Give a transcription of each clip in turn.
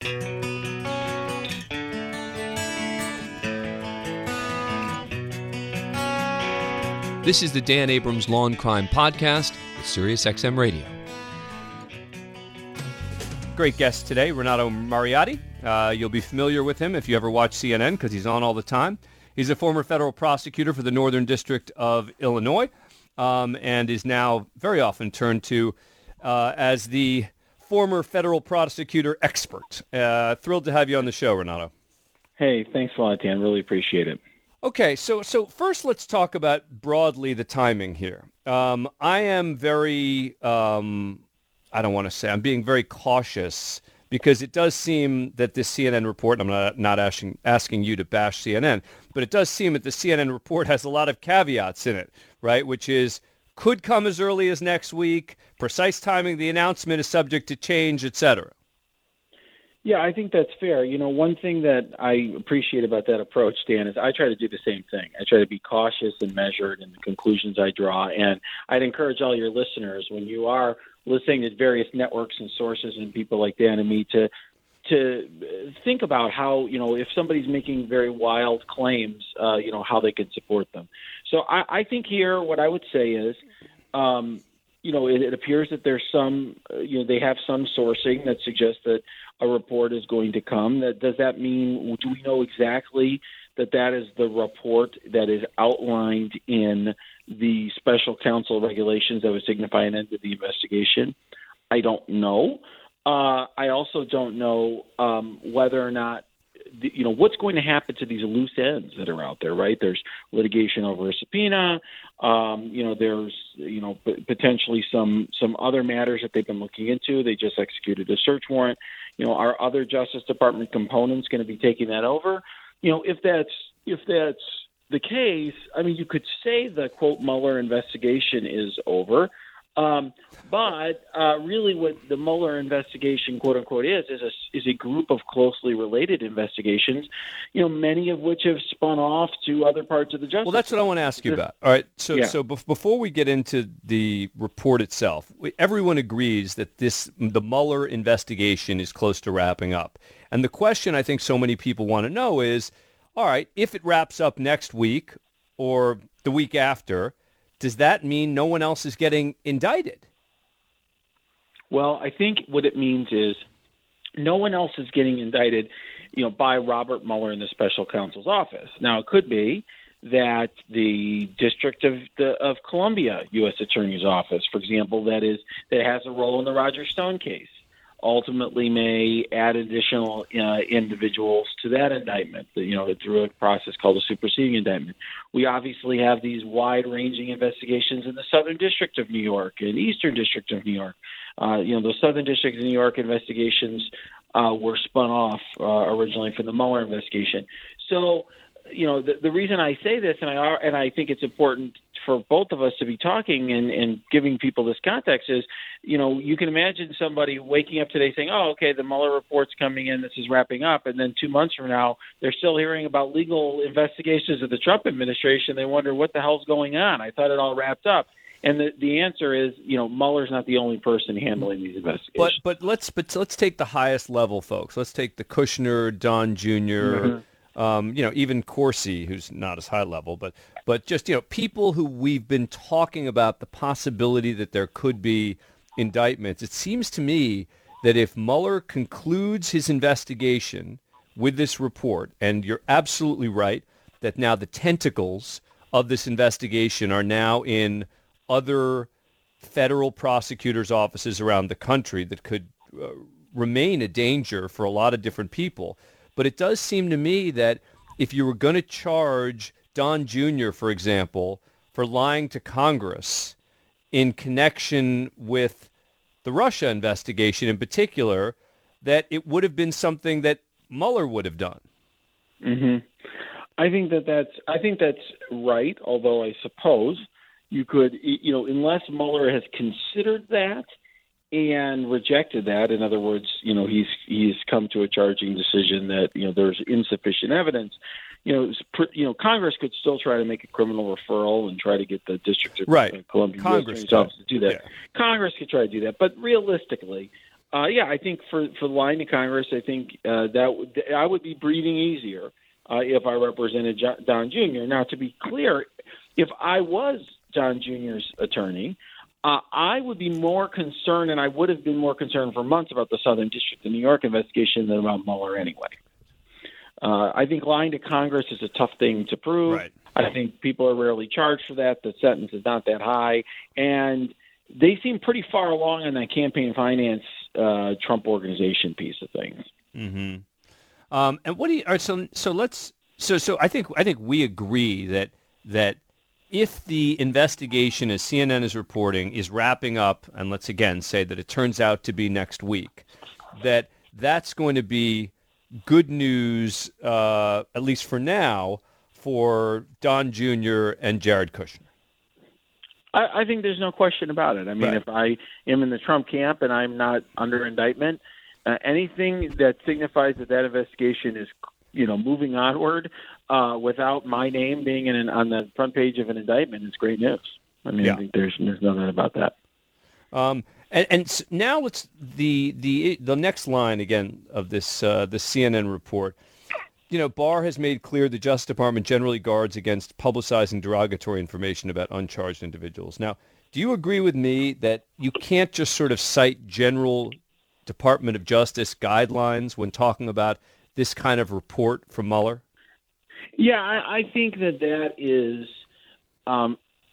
This is the Dan Abrams Law and Crime Podcast with SiriusXM Radio. Great guest today, Renato Mariotti. You'll be familiar with him if you ever watch CNN because he's on all the time. He's a former federal prosecutor for the Northern District of Illinois and is now very often turned to as the former federal prosecutor expert. Thrilled to have you on the show, Renato. Hey, thanks a lot, Dan. Really appreciate it. Okay, so first let's talk about broadly the timing here. I am very, I'm being very cautious because it does seem that this CNN report, and I'm not asking you to bash CNN, but it does seem that the CNN report has a lot of caveats in it, right? Which is could come as early as next week, precise timing of the announcement is subject to change, et cetera. Yeah, I think that's fair. You know, one thing that I appreciate about that approach, Dan, is I try to do the same thing. I try to be cautious and measured in the conclusions I draw. And I'd encourage all your listeners, when you are listening to various networks and sources and people like Dan and me, to think about how, you know, if somebody's making very wild claims, how they can support them. So I think here what I would say is, it appears that there's some, they have some sourcing that suggests that a report is going to come. Does that mean, do we know exactly that is the report that is outlined in the special counsel regulations that would signify an end to the investigation? I don't know. I also don't know whether or not, what's going to happen to these loose ends that are out there, right? There's litigation over a subpoena. There's, potentially some other matters that they've been looking into. They just executed a search warrant. Are other Justice Department components going to be taking that over? If that's the case, I mean, you could say the, quote, Mueller investigation is over. But really what the Mueller investigation, quote unquote, is a group of closely related investigations, many of which have spun off to other parts of the justice. Well, that's what I want to ask you about. All right. So before we get into the report itself, everyone agrees that the Mueller investigation is close to wrapping up. And the question I think so many people want to know is, all right, if it wraps up next week or the week after, does that mean no one else is getting indicted? Well, I think what it means is no one else is getting indicted, by Robert Mueller in the special counsel's office. Now, it could be that the District of Columbia U.S. Attorney's Office, for example, that has a role in the Roger Stone case, ultimately may add additional individuals to that indictment, through a process called a superseding indictment. We obviously have these wide-ranging investigations in the Southern District of New York and Eastern District of New York. The Southern District of New York investigations were spun off originally from the Mueller investigation. So, the reason I say this, and I think it's important for both of us to be talking and giving people this context is, you can imagine somebody waking up today saying, oh, okay, the Mueller report's coming in, this is wrapping up. And then 2 months from now, they're still hearing about legal investigations of the Trump administration. They wonder what the hell's going on. I thought it all wrapped up. And the answer is, Mueller's not the only person handling these investigations. But let's take the highest level, folks. Let's take the Kushner, Don Jr., even Corsi, who's not as high level, but just, people who we've been talking about the possibility that there could be indictments. It seems to me that if Mueller concludes his investigation with this report, and you're absolutely right that now the tentacles of this investigation are now in other federal prosecutors' offices around the country that could remain a danger for a lot of different people. But it does seem to me that if you were going to charge Don Jr., for example, for lying to Congress in connection with the Russia investigation in particular, that it would have been something that Mueller would have done. Mm-hmm. I think that's right, although I suppose you could, unless Mueller has considered that and rejected that, in other words, he's come to a charging decision that, there's insufficient evidence, Congress could still try to make a criminal referral and try to get the District of Columbia Attorney's Office to do that. Yeah. Congress could try to do that. But realistically, I think for lying to Congress, I think I would be breathing easier if I represented Don Jr. Now, to be clear, if I was Don Jr.'s attorney, I would be more concerned, and I would have been more concerned for months about the Southern District of New York investigation than about Mueller anyway. I think lying to Congress is a tough thing to prove. Right. I think people are rarely charged for that. The sentence is not that high. And they seem pretty far along in that campaign finance Trump organization piece of things. Mm-hmm. And what do you? All right, so I think we agree that if the investigation, as CNN is reporting, is wrapping up, and let's again say that it turns out to be next week, that's going to be good news, at least for now, for Don Jr. and Jared Kushner. I think there's no question about it. I mean, If I am in the Trump camp and I'm not under indictment, anything that signifies that investigation is, moving onward without my name being on the front page of an indictment is great news. I mean, I think there's no doubt about that. And now let's the next line again of this the CNN report. Barr has made clear the Justice Department generally guards against publicizing derogatory information about uncharged individuals. Now, do you agree with me that you can't just sort of cite general Department of Justice guidelines when talking about this kind of report from Mueller? Yeah, I think that is an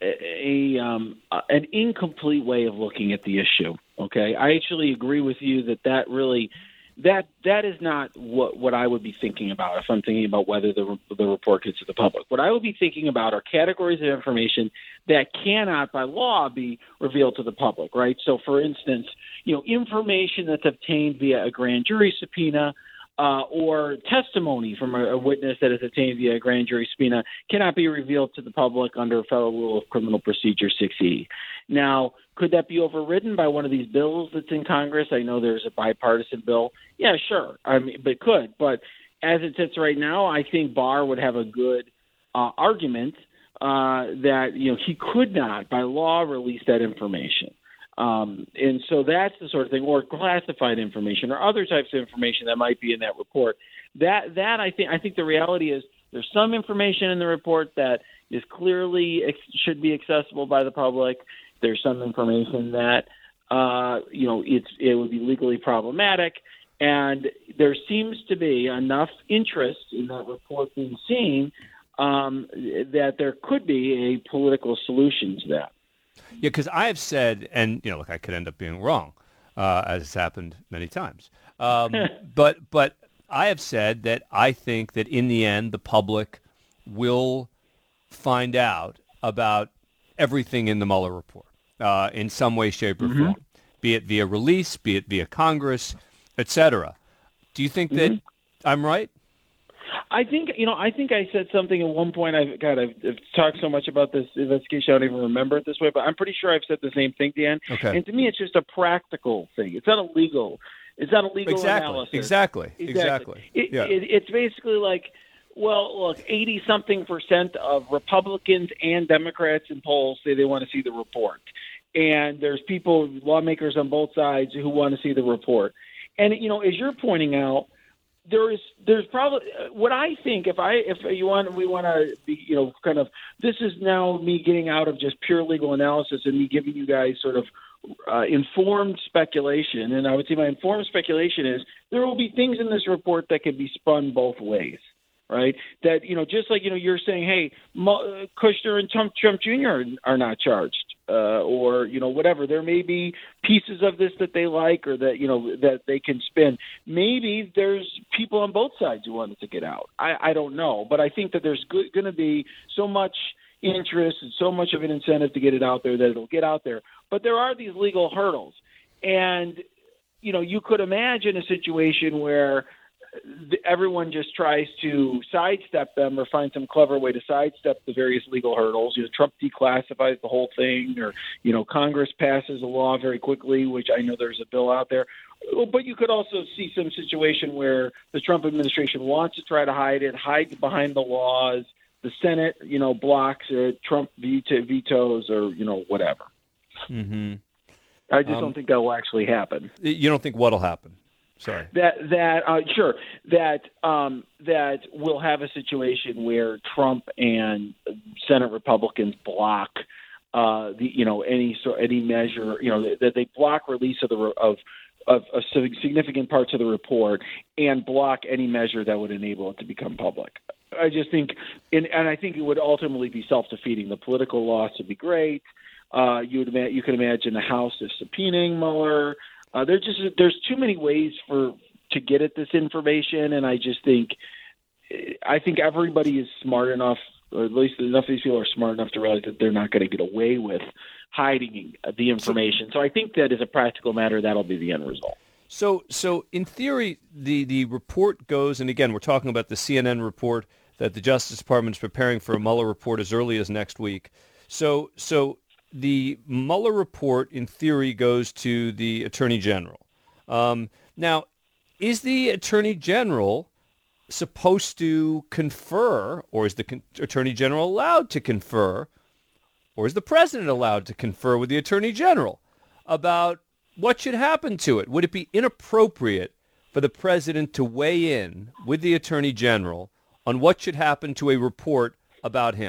incomplete way of looking at the issue. Okay, I actually agree with you that really. That is not what I would be thinking about if I'm thinking about whether the report gets to the public. What I would be thinking about are categories of information that cannot, by law, be revealed to the public, right? So, for instance, information that's obtained via a grand jury subpoena or testimony from a witness that is obtained via a grand jury subpoena cannot be revealed to the public under Federal Rule of Criminal Procedure 6E. Now, could that be overridden by one of these bills that's in Congress? I know there's a bipartisan bill. Yeah, sure. I mean, but could. But as it sits right now, I think Barr would have a good argument that he could not, by law, release that information. And so that's the sort of thing, or classified information, or other types of information that might be in that report. That I think the reality is there's some information in the report that is clearly should be accessible by the public. There's some information that it would be legally problematic, and there seems to be enough interest in that report being seen that there could be a political solution to that. Yeah, because I have said, and look, I could end up being wrong, as has happened many times. But I have said that I think that in the end, the public will find out about everything in the Mueller report in some way, shape, or form, be it via release, be it via Congress, et cetera. Do you think that I'm right? I think I said something at one point. I've talked so much about this investigation, I don't even remember it this way, but I'm pretty sure I've said the same thing, Dan. Okay. And to me, it's just a practical thing. It's not a legal analysis. Exactly. It's basically like, well, look, 80-something% of Republicans and Democrats in polls say they want to see the report. And there's lawmakers on both sides who want to see the report. And, as you're pointing out, there's probably what I think we want to be, kind of, this is now me getting out of just pure legal analysis and me giving you guys sort of informed speculation. And I would say my informed speculation is there will be things in this report that could be spun both ways. Right. That, just like, you're saying, hey, Kushner and Trump Jr. are not charged or, whatever. There may be pieces of this that they like or that, that they can spin. Maybe there's people on both sides who want it to get out. I don't know. But I think that there's going to be so much interest and so much of an incentive to get it out there that it'll get out there. But there are these legal hurdles. And, you could imagine a situation where everyone just tries to sidestep them or find some clever way to sidestep the various legal hurdles. Trump declassifies the whole thing, or, Congress passes a law very quickly, which I know there's a bill out there. But you could also see some situation where the Trump administration wants to try to hide it, hides behind the laws. The Senate, blocks it. Trump vetoes or, whatever. Mm-hmm. I just don't think that will actually happen. You don't think what'll happen? Sorry. That we'll have a situation where Trump and Senate Republicans block any measure, that they block release of significant parts of the report and block any measure that would enable it to become public. I just think, and I think it would ultimately be self-defeating. The political loss would be great. You could imagine the House is subpoenaing Mueller. There's too many ways to get at this information, and I think everybody is smart enough, or at least enough of these people are smart enough to realize that they're not going to get away with hiding the information. So I think that as a practical matter, that'll be the end result. So in theory, the report goes, and again, we're talking about the CNN report that the Justice Department is preparing for a Mueller report as early as next week. So the Mueller report, in theory, goes to the Attorney General. Now, is the Attorney General supposed to confer, or is the Attorney General allowed to confer, or is the President allowed to confer with the Attorney General about what should happen to it? Would it be inappropriate for the President to weigh in with the Attorney General on what should happen to a report about him?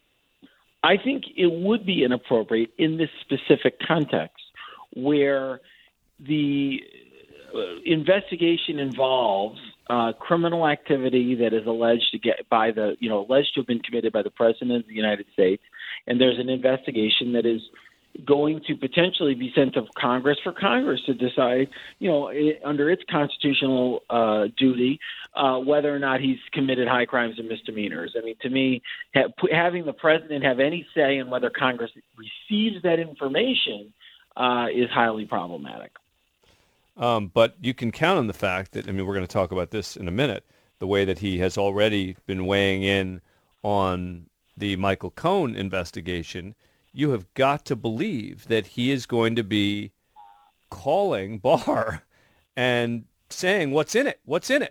I think it would be inappropriate in this specific context where the investigation involves criminal activity that is alleged to have been committed by the President of the United States, and there's an investigation that is going to potentially be sent to Congress for Congress to decide, under its constitutional duty, whether or not he's committed high crimes and misdemeanors. I mean, to me, having the president have any say in whether Congress receives that information is highly problematic. But you can count on the fact that, we're going to talk about this in a minute, the way that he has already been weighing in on the Michael Cohen investigation. You have got to believe that he is going to be calling Barr and saying, what's in it? What's in it?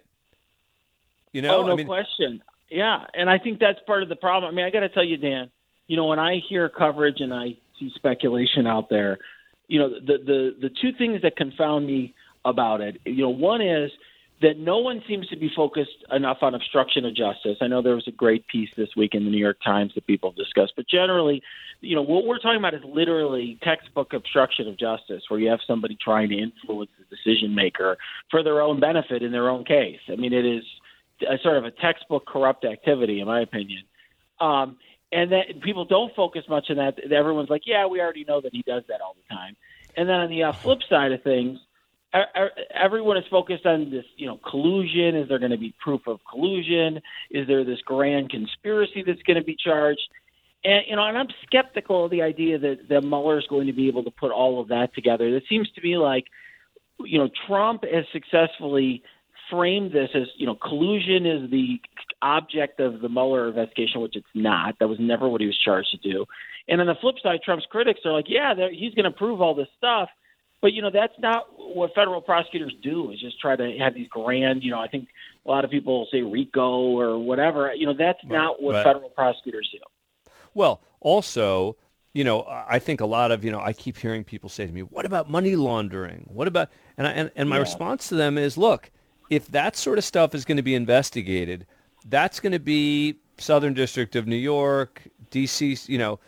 No question. Yeah, and I think that's part of the problem. I got to tell you, Dan, when I hear coverage and I see speculation out there, the two things that confound me about it, one is that no one seems to be focused enough on obstruction of justice. I know there was a great piece this week in the New York Times that people discussed, but generally, what we're talking about is literally textbook obstruction of justice, where you have somebody trying to influence the decision maker for their own benefit in their own case. It is a sort of a textbook corrupt activity, in my opinion. And that people don't focus much on that. Everyone's like, yeah, we already know that he does that all the time. And then on the flip side of things, everyone is focused on this, collusion. Is there going to be proof of collusion? Is there this grand conspiracy that's going to be charged? And, and I'm skeptical of the idea that Mueller is going to be able to put all of that together. It seems to me like, Trump has successfully framed this as, collusion is the object of the Mueller investigation, which it's not. That was never what he was charged to do. And on the flip side, Trump's critics are like, yeah, he's going to prove all this stuff. But, that's not what federal prosecutors do, is just try to have these grand, I think a lot of people say RICO or whatever. That's not what federal prosecutors do. Well, also, I think a lot of, I keep hearing people say to me, what about money laundering? What about, and my response to them is, look, if that sort of stuff is going to be investigated, that's going to be Southern District of New York, D.C.,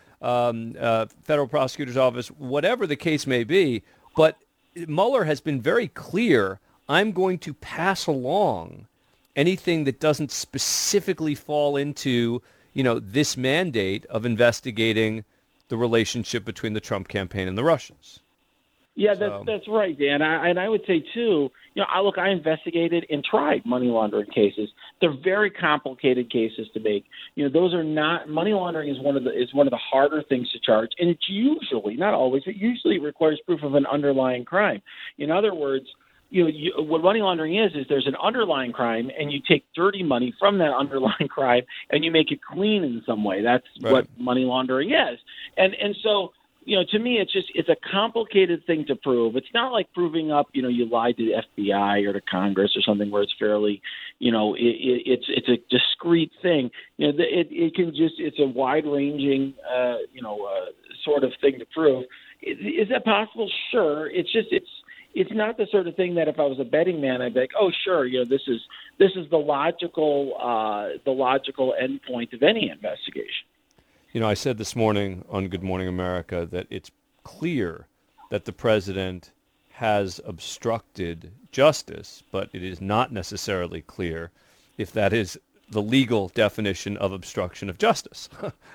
federal prosecutor's office, whatever the case may be. But Mueller has been very clear, I'm going to pass along anything that doesn't specifically fall into, this mandate of investigating the relationship between the Trump campaign and the Russians. Yeah, that's right, Dan. I would say, too, I investigated and tried money laundering cases. They're very complicated cases to make. Those are not – money laundering is one of the harder things to charge, and it's usually, not always, but usually requires proof of an underlying crime. In other words, what money laundering is there's an underlying crime, and you take dirty money from that underlying crime, and you make it clean in some way. That's right. What money laundering is. And so – to me, it's a complicated thing to prove. It's not like proving up, you lied to the FBI or to Congress or something where it's fairly, it's a discrete thing. It's a wide ranging, sort of thing to prove. Is that possible? Sure. It's not the sort of thing that if I was a betting man, I'd be like, oh, sure, this is the logical endpoint of any investigation. I said this morning on Good Morning America that it's clear that the president has obstructed justice, but it is not necessarily clear if that is the legal definition of obstruction of justice.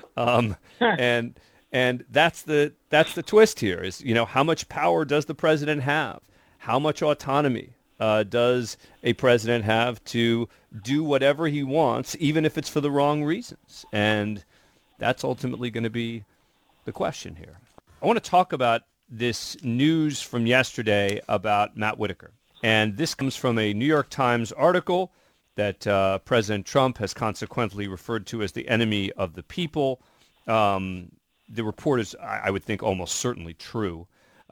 And that's the twist here is, how much power does the president have? How much autonomy does a president have to do whatever he wants, even if it's for the wrong reasons? And that's ultimately going to be the question here. I want to talk about this news from yesterday about Matt Whitaker. And this comes from a New York Times article that President Trump has consequently referred to as the enemy of the people. The report is, I would think, almost certainly true.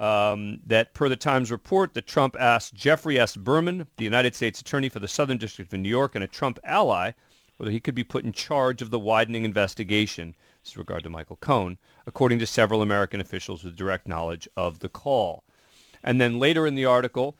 That per the Times report, that Trump asked Jeffrey S. Berman, the United States Attorney for the Southern District of New York and a Trump ally, whether he could be put in charge of the widening investigation with regard to Michael Cohen, according to several American officials with direct knowledge of the call. And then later in the article,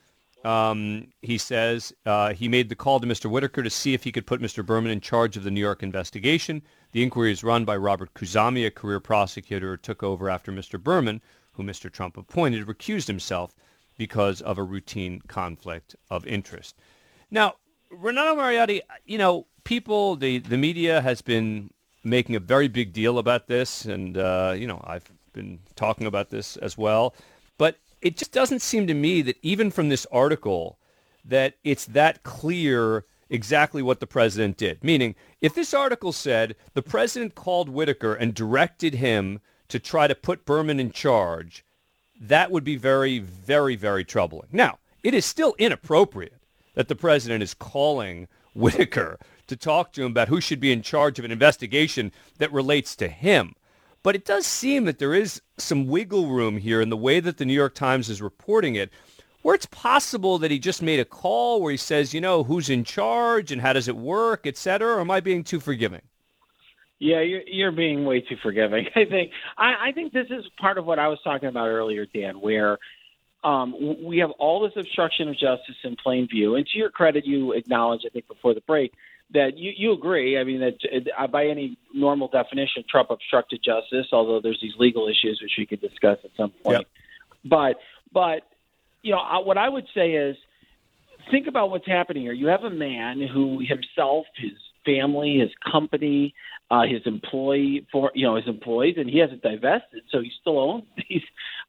he says he made the call to Mr. Whitaker to see if he could put Mr. Berman in charge of the New York investigation. The inquiry is run by Robert Khuzami, a career prosecutor who took over after Mr. Berman, who Mr. Trump appointed, recused himself because of a routine conflict of interest. Now, Renato Mariotti, people, the media has been making a very big deal about this, and, I've been talking about this as well. But it just doesn't seem to me that even from this article that it's that clear exactly what the president did. Meaning, if this article said the president called Whitaker and directed him to try to put Berman in charge, that would be very, very, very troubling. Now, it is still inappropriate that the president is calling Whitaker to talk to him about who should be in charge of an investigation that relates to him. But it does seem that there is some wiggle room here in the way that the New York Times is reporting it, where it's possible that he just made a call where he says, who's in charge and how does it work, et cetera, or am I being too forgiving? Yeah, you're being way too forgiving. I think this is part of what I was talking about earlier, Dan, where we have all this obstruction of justice in plain view. And to your credit, you acknowledged, I think, before the break, that you agree. I mean, that by any normal definition, Trump obstructed justice, although there's these legal issues which we could discuss at some point. Yep. But what I would say is, think about what's happening here. You have a man who himself, his family, his company, his employees, and he hasn't divested, so he still owns these,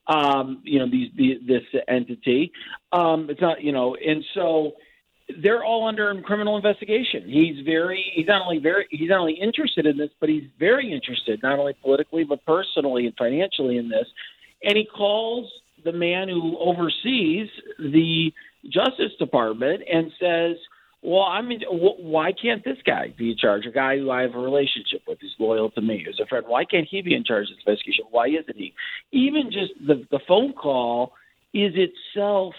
this entity. It's not, and so they're all under criminal investigation. He's not only interested in this, but he's very interested, not only politically but personally and financially in this. And he calls the man who oversees the Justice Department and says, well, why can't this guy be in charge? A guy who I have a relationship with, who's loyal to me, who's a friend. Why can't he be in charge of this investigation? Why isn't he? Even just the phone call is itself,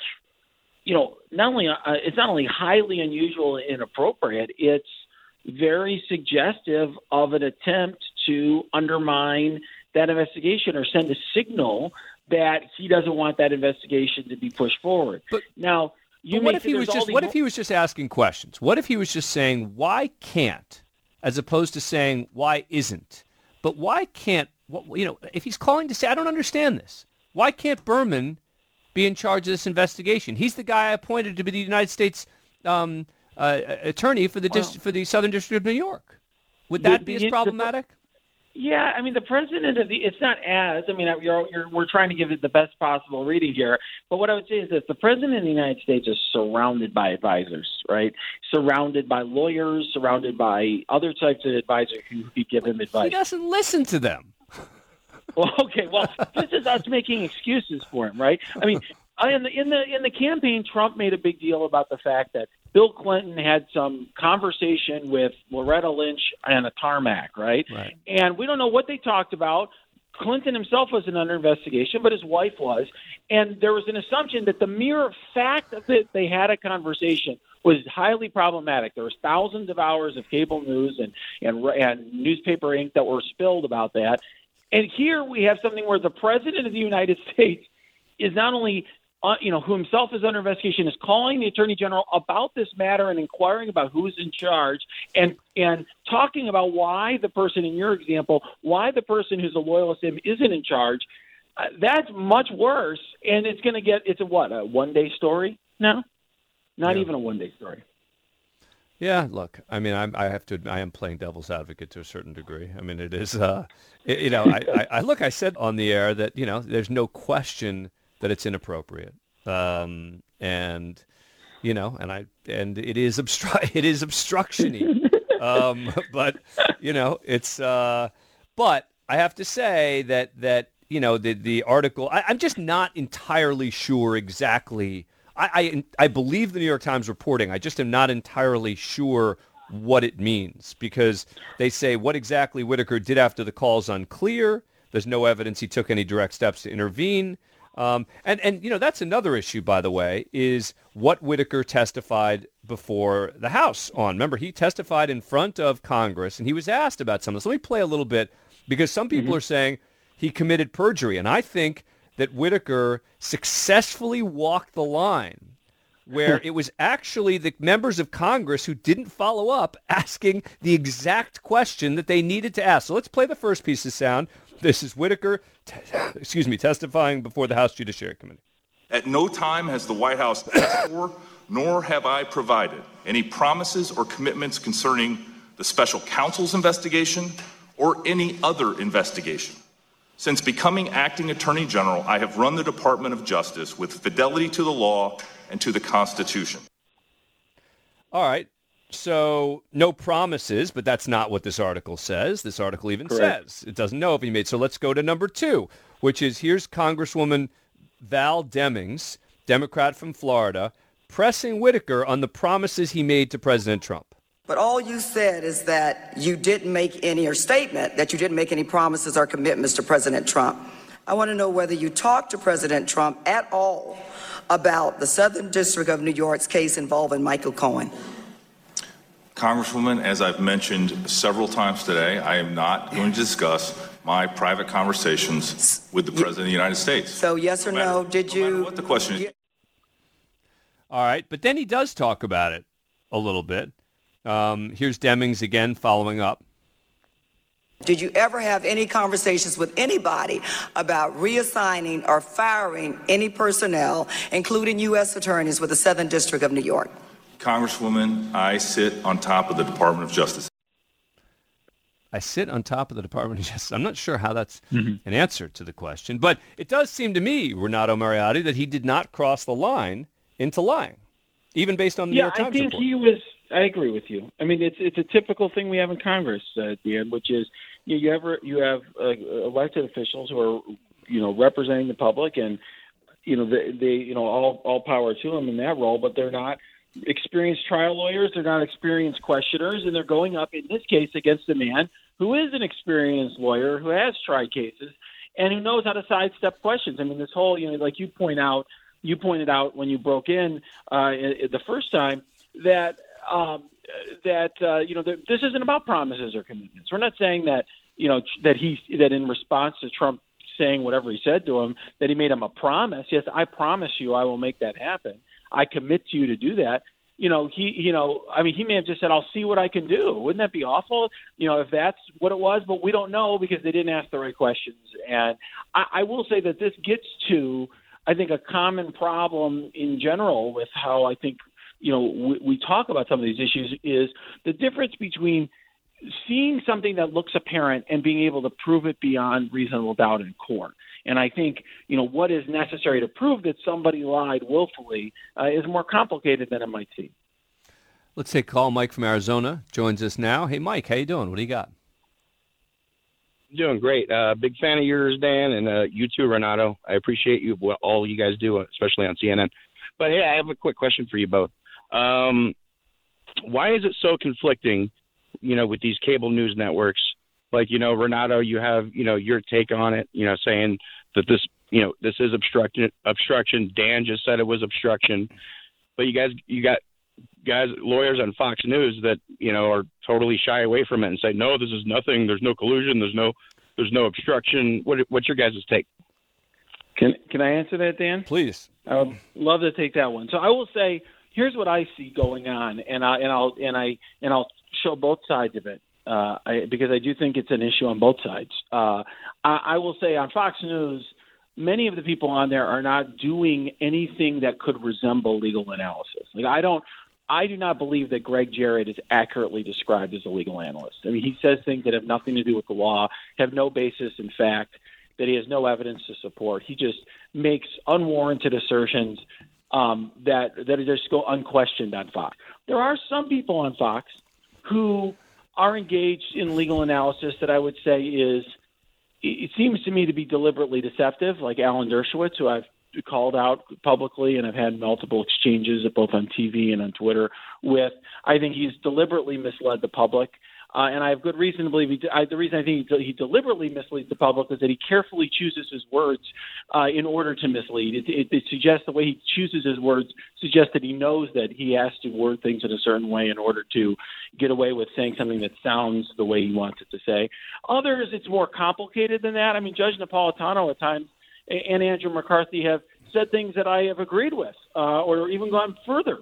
it's not only highly unusual and inappropriate, it's very suggestive of an attempt to undermine that investigation or send a signal that he doesn't want that investigation to be pushed forward. But now, what if he was just asking questions? What if he was just saying, why can't, as opposed to saying, why isn't? But why can't, if he's calling to say, I don't understand this, why can't Berman be in charge of this investigation? He's the guy I appointed to be the United States attorney for the Southern District of New York. Would that be as problematic? Yeah, I mean, the president it's not as, we're trying to give it the best possible reading here. But what I would say is this: the president of the United States is surrounded by advisors, right? Surrounded by lawyers, surrounded by other types of advisors who give him advice. He doesn't listen to them. Well, okay. Well, this is us making excuses for him, right? I mean, in the campaign, Trump made a big deal about the fact that Bill Clinton had some conversation with Loretta Lynch on a tarmac, right? And we don't know what they talked about. Clinton himself wasn't under investigation, but his wife was. And there was an assumption that the mere fact that they had a conversation was highly problematic. There was thousands of hours of cable news and newspaper ink that were spilled about that. And here we have something where the president of the United States is not only who himself is under investigation, is calling the attorney general about this matter and inquiring about who's in charge and talking about why the person, in your example, why the person who's a loyalist to him isn't in charge. That's much worse. And it's going to it's a one-day story now? Not even a one-day story. Yeah, look, I mean, I have to admit, I am playing devil's advocate to a certain degree. I mean, it is, I said on the air that, there's no question that it's inappropriate. And it is obstruction-y. But, it's, but I have to say that the article, I'm just not entirely sure exactly. I believe the New York Times reporting. I just am not entirely sure what it means, because they say what exactly Whitaker did after the call is unclear. There's no evidence he took any direct steps to intervene. And that's another issue, by the way, is what Whitaker testified before the House on. Remember, he testified in front of Congress, and he was asked about some of this. Let me play a little bit, because some people are saying he committed perjury, and I think that Whitaker successfully walked the line where it was actually the members of Congress who didn't follow up asking the exact question that they needed to ask. So let's play the first piece of sound. This is Whitaker, testifying before the House Judiciary Committee. At no time has the White House asked for, nor have I provided, any promises or commitments concerning the special counsel's investigation or any other investigation. Since becoming acting Attorney General, I have run the Department of Justice with fidelity to the law and to the Constitution. All right. So no promises, but that's not what this article says. This article even says it doesn't know if he made. So let's go to number 2, which is here's Congresswoman Val Demings, Democrat from Florida, pressing Whitaker on the promises he made to President Trump. But all you said is that you didn't make any, or statement that you didn't make any promises or commitments to President Trump. I want to know whether you talked to President Trump at all about the Southern District of New York's case involving Michael Cohen. Congresswoman, as I've mentioned several times today, I am not going to discuss my private conversations with the President of the United States. So yes or no, did you? No matter what the question is. All right, but then he does talk about it a little bit. Here's Demings again following up. Did you ever have any conversations with anybody about reassigning or firing any personnel, including U.S. attorneys with the Southern District of New York? Congresswoman, I sit on top of the Department of Justice. I sit on top of the Department of Justice. I'm not sure how that's an answer to the question, but it does seem to me, Renato Mariotti, that he did not cross the line into lying, even based on the New York Times report. I agree with you. I mean, it's a typical thing we have in Congress, Dan, which is you have elected officials who are representing the public, and they all power to them in that role, but they're not experienced trial lawyers, they're not experienced questioners, and they're going up in this case against a man who is an experienced lawyer who has tried cases and who knows how to sidestep questions. I mean, this whole like you pointed out when you broke in the first time that. This isn't about promises or commitments. We're not saying that that in response to Trump saying whatever he said to him, that he made him a promise. Yes, I promise you I will make that happen. I commit to you to do that. He may have just said, I'll see what I can do. Wouldn't that be awful? If that's what it was, but we don't know because they didn't ask the right questions. And I will say that this gets to, I think, a common problem in general with how I think, we talk about some of these issues is the difference between seeing something that looks apparent and being able to prove it beyond reasonable doubt in court. And I think, what is necessary to prove that somebody lied willfully is more complicated than it might seem. Let's take a call. Mike from Arizona joins us now. Hey, Mike, how you doing? What do you got? Doing great. Big fan of yours, Dan, and you too, Renato. I appreciate you, all you guys do, especially on CNN. But, hey, I have a quick question for you both. Why is it so conflicting, with these cable news networks? Like, Renato, you have, your take on it, saying that this is obstruction. Dan just said it was obstruction. But you got lawyers on Fox News that, are totally shy away from it and say, no, this is nothing. There's no collusion. There's no there's no obstruction. What's your guys' take? Can I answer that, Dan? Please. I would love to take that one. So I will say, here's what I see going on, and I'll show both sides of it, because I do think it's an issue on both sides. I will say on Fox News, many of the people on there are not doing anything that could resemble legal analysis. Like I do not believe that Greg Jarrett is accurately described as a legal analyst. I mean, he says things that have nothing to do with the law, have no basis in fact, that he has no evidence to support. He just makes unwarranted assertions that just go unquestioned on Fox. There are some people on Fox who are engaged in legal analysis that I would say it seems to me to be deliberately deceptive, like Alan Dershowitz, who I've called out publicly and I've had multiple exchanges both on TV and on Twitter with. I think he's deliberately misled the public. And I have good reason to believe the reason I think he deliberately misleads the public is that he carefully chooses his words in order to mislead. It suggests the way he chooses his words suggests that he knows that he has to word things in a certain way in order to get away with saying something that sounds the way he wants it to say. Others, it's more complicated than that. I mean, Judge Napolitano at times and Andrew McCarthy have said things that I have agreed with, or even gone further.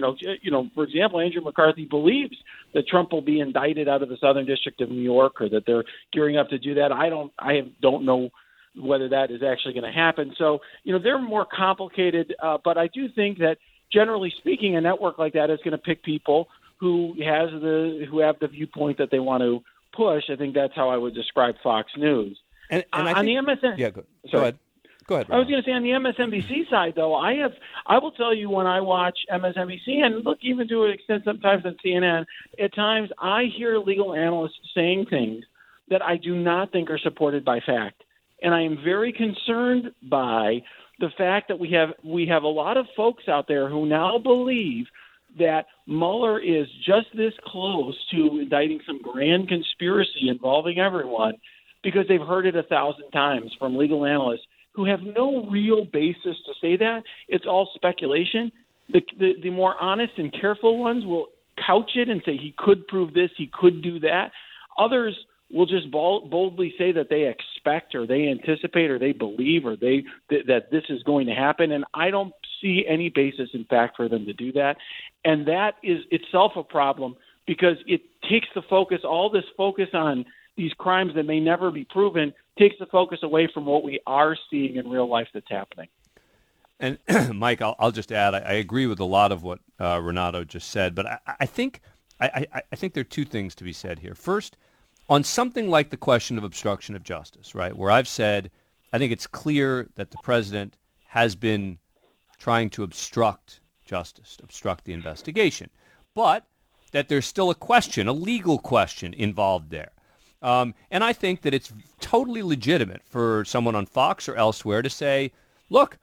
For example, Andrew McCarthy believes that Trump will be indicted out of the Southern District of New York, or that they're gearing up to do that. I don't know whether that is actually going to happen. So, they're more complicated. But I do think that, generally speaking, a network like that is going to pick people who have the viewpoint that they want to push. I think that's how I would describe Fox News. And on the MSN, yeah, go ahead. Go ahead. I was going to say on the MSNBC side, though, I will tell you when I watch MSNBC, and look, even to an extent sometimes on CNN, at times I hear legal analysts saying things that I do not think are supported by fact. And I am very concerned by the fact that we have a lot of folks out there who now believe that Mueller is just this close to indicting some grand conspiracy involving everyone because they've heard it 1,000 times from legal analysts who have no real basis to say that. It's all speculation. The more honest and careful ones will couch it and say he could prove this, he could do that. Others will just boldly say that they expect or they anticipate or they believe or that this is going to happen. And I don't see any basis in fact for them to do that. And that is itself a problem because it takes the focus, all this focus on these crimes that may never be proven, takes the focus away from what we are seeing in real life that's happening. And Mike, I'll just add, I agree with a lot of what Renato just said, but I think there are two things to be said here. First, on something like the question of obstruction of justice, right, where I've said I think it's clear that the president has been trying to obstruct justice, obstruct the investigation, but that there's still a question, a legal question involved there. And I think that it's totally legitimate for someone on Fox or elsewhere to say, look,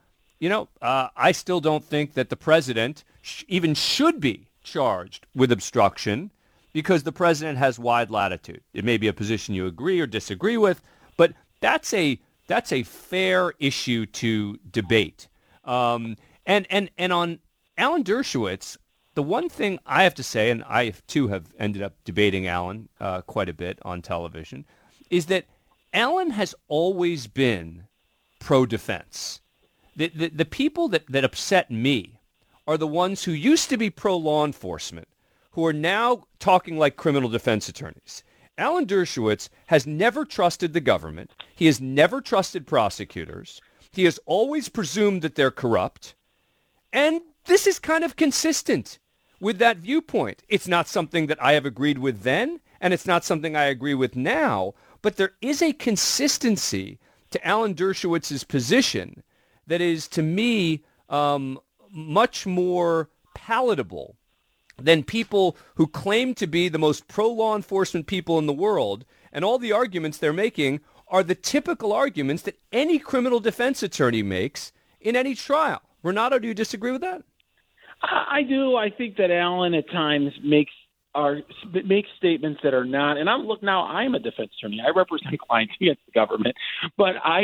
I still don't think that the president even should be charged with obstruction because the president has wide latitude. It may be a position you agree or disagree with, but that's a fair issue to debate. And on Alan Dershowitz, the one thing I have to say, and I too have ended up debating Alan quite a bit on television, is that Alan has always been pro-defense. The people that upset me are the ones who used to be pro-law enforcement, who are now talking like criminal defense attorneys. Alan Dershowitz has never trusted the government. He has never trusted prosecutors. He has always presumed that they're corrupt. And this is kind of consistent with that viewpoint. It's not something that I have agreed with then, and it's not something I agree with now, but there is a consistency to Alan Dershowitz's position that is, to me, much more palatable than people who claim to be the most pro-law enforcement people in the world, and all the arguments they're making are the typical arguments that any criminal defense attorney makes in any trial. Renato, do you disagree with that? I do. I think that Alan at times makes statements that are not. And I'm a defense attorney. I represent clients against the government, but I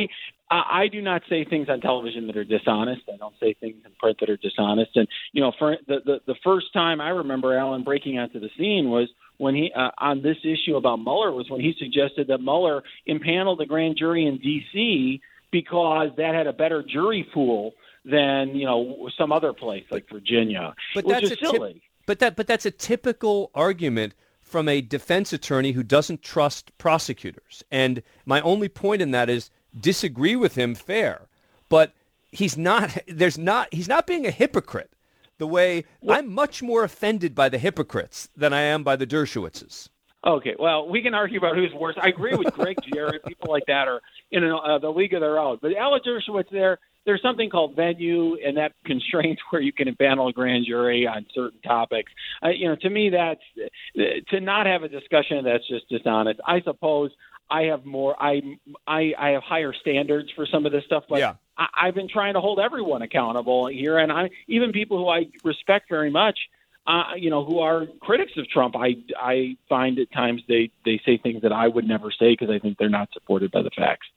I do not say things on television that are dishonest. I don't say things in print that are dishonest. And, for the first time I remember Alan breaking onto the scene was when he, on this issue about Mueller, was when he suggested that Mueller impanel the grand jury in D.C. because that had a better jury pool than, some other place like Virginia, which is silly. But that's a typical argument from a defense attorney who doesn't trust prosecutors. And my only point in that is disagree with him, fair. But he's not being a hypocrite the way I'm much more offended by the hypocrites than I am by the Dershowitzes. Okay, well, we can argue about who's worse. I agree with Greg Jarrett. People like that are in the league of their own. But Alan Dershowitz there's something called venue, and that constraints where you can impanel a grand jury on certain topics. To me, that's to not have a discussion that's just dishonest. I suppose I have more. I have higher standards for some of this stuff, but yeah. I've been trying to hold everyone accountable here, and even people who I respect very much. Who are critics of Trump, I find at times they say things that I would never say because I think they're not supported by the facts.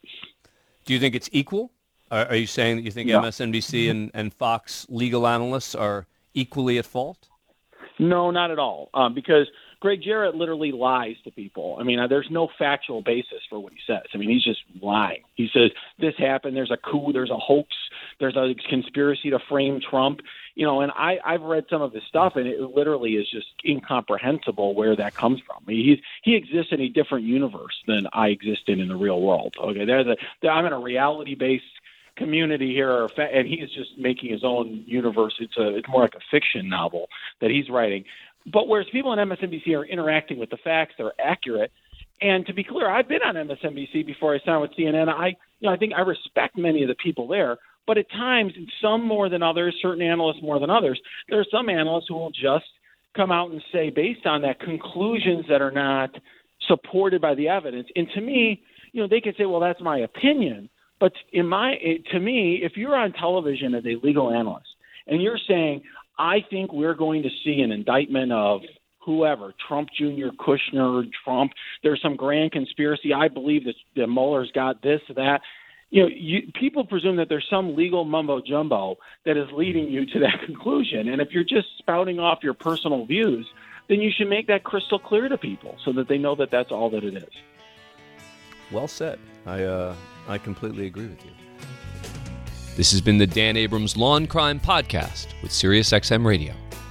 Do you think it's equal? Are you saying that you think MSNBC and Fox legal analysts are equally at fault? No, not at all. Because Greg Jarrett literally lies to people. I mean, there's no factual basis for what he says. I mean, he's just lying. He says this happened, there's a coup, there's a hoax, there's a conspiracy to frame Trump. And I've read some of his stuff, and it literally is just incomprehensible where that comes from. I mean, he exists in a different universe than I exist in the real world. Okay, I'm in a reality-based community here, and he is just making his own universe. It's more like a fiction novel that he's writing. But whereas people on MSNBC are interacting with the facts, they're accurate. And to be clear, I've been on MSNBC before I signed with CNN. I think I respect many of the people there. But at times, some more than others, certain analysts more than others, there are some analysts who will just come out and say, based on that, conclusions that are not supported by the evidence. And to me, they can say, well, that's my opinion. But to me, if you're on television as a legal analyst and you're saying, I think we're going to see an indictment of whoever, Trump Jr., Kushner, Trump, there's some grand conspiracy. I believe that Mueller's got this, that. People presume that there's some legal mumbo-jumbo that is leading you to that conclusion. And if you're just spouting off your personal views, then you should make that crystal clear to people so that they know that that's all that it is. Well said. I completely agree with you. This has been the Dan Abrams Law and Crime Podcast with SiriusXM Radio.